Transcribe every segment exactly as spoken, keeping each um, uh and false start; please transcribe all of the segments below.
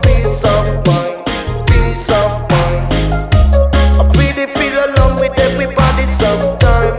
peace of mind, peace of mind. I really feel alone with everybody sometimes.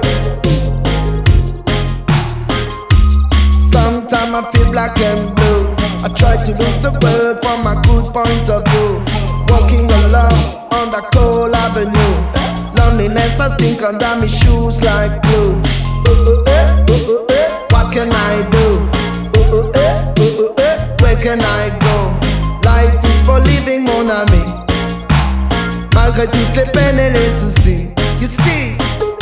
Sometimes I feel black and blue. I try to look the world from a good point of view. Walking alone on the cold avenue. Loneliness has stink under my shoes like glue. Ooh, eh, ooh, eh, what can I do? Ooh, eh, ooh, eh, where can I go? Life is for living, mon ami. Malgré toutes les peines et les soucis. You see?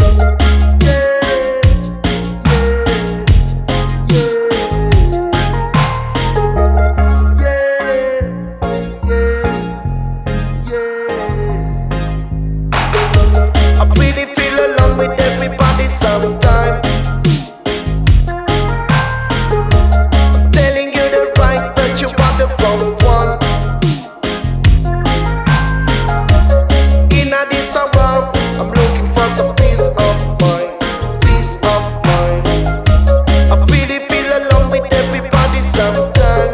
Sometime I'm telling you the right, but you are the wrong one. In a this world, I'm looking for some peace of mind, peace of mind. I really feel alone with everybody sometimes.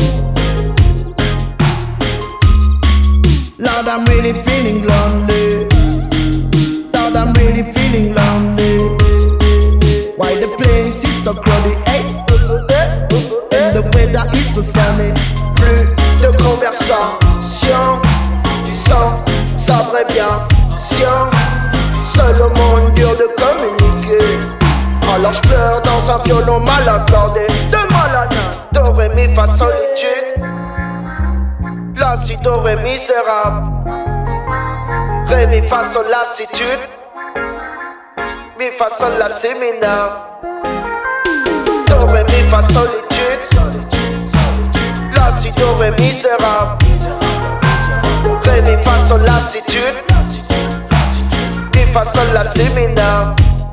Lord, I'm really feeling lonely. Lord, I'm really feeling lonely. Why the place is so crowded, hey? And the weather is so sunny. Plus de conversation, sans sabre et bien sien. Seul au monde dur de communiquer. Alors je pleure dans un violon mal accordé. De malade, do ré mi fa solitude. La si do ré misérable. Ré mi fa sol lassitude. Mi fa sol la si mineur. Do ré mi fa solitude. La si do ré misérable. Ré mi fa sol lassitude. Mi fa sol la si mineur.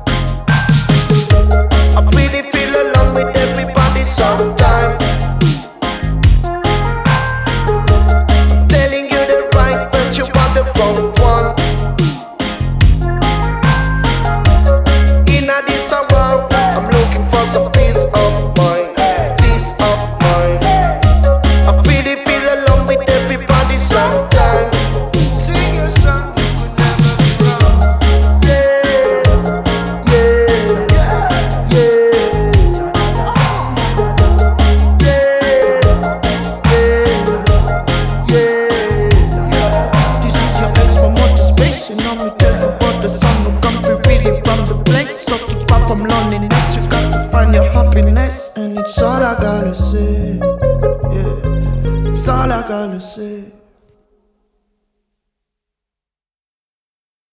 I really feel alone with everybody sometimes. I'm telling you the right, but you are the wrong one. I'm looking for some peace of mind, peace of mind. I really feel alone with everybody sometimes. Sing your song, you could never be wrong. Yeah, yeah, yeah, yeah, yeah, yeah. This is your ex from outer space. You know me tell you about the sun who come free really from the place. So keep up from loneliness, you got to find your happiness. And it's all I gotta say, yeah, it's all I gotta say.